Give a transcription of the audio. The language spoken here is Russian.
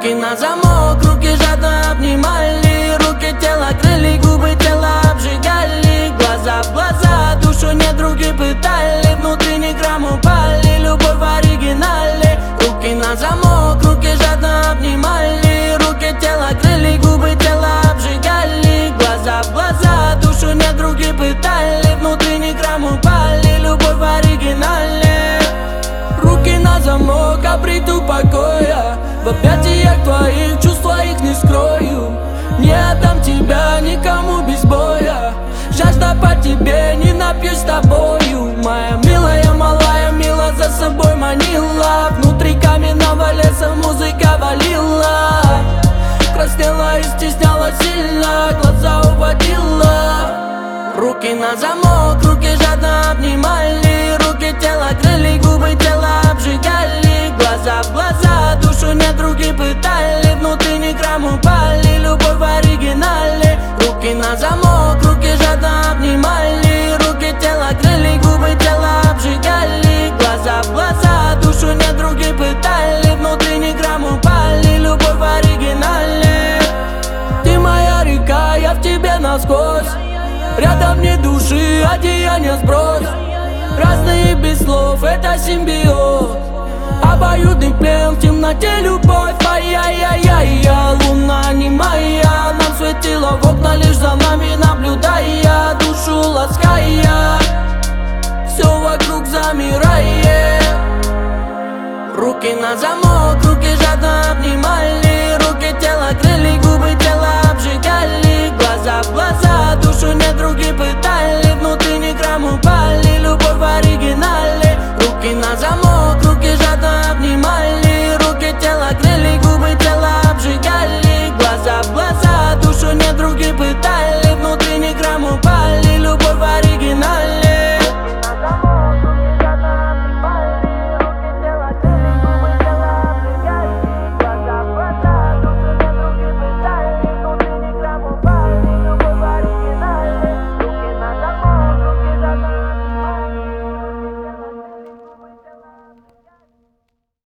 Руки на замок, руки жадно обнимали, руки тело крыли, губы тело обжигали. Глаза в глаза, душу недруги пытали, внутри ни грамм упали, любовь в оригинале. Руки на замок, руки жадно обнимали, руки тело крыли, губы тело обжигали. Глаза в глаза, душу недруги пытали, внутри ни грамм упали, любовь в оригинале. Руки на замок, обрету покоя, в объятиях твоих чувства их не скрою. Не отдам тебя никому без боя, жажда по тебе, не напьюсь с тобою. Моя милая, малая, мила за собой манила, внутри каменного леса музыка валила. Краснела и стесняла сильно, глаза уводила. Руки на замок, руки жадно обнимали, руки тело крыли, губы тело обжигали. Глаза в глаза, душу недруги пытали, внутри ни грамм упали, любовь в оригинале. Руки на замок, руки жадно обнимали, руки тело крыли, губы тело обжигали. Глаза в глаза, душу недруги пытали, внутри ни грамм упали, любовь в оригинале. Ты моя река, я в тебе насквозь, рядом ни души, одеяние сбрось. Разные без слов, это симбиоз, обоюдный плен, в темноте любовь. Ай-яй-яй-яй, луна не моя, нам светила в окна, лишь за нами наблюдая, душу лаская, все вокруг замирает. Руки на замок.